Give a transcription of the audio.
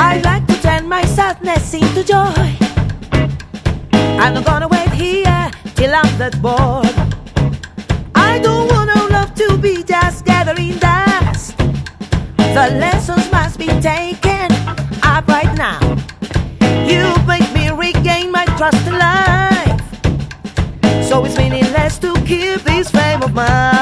I like to turn my sadness into joy. I'm not gonna wait here till I'm that bored. I don't want our love to be just gathering dust. The lessons must be taken up right now. You make me regain my trust in life, so it's meaningless to keep this flame of mine.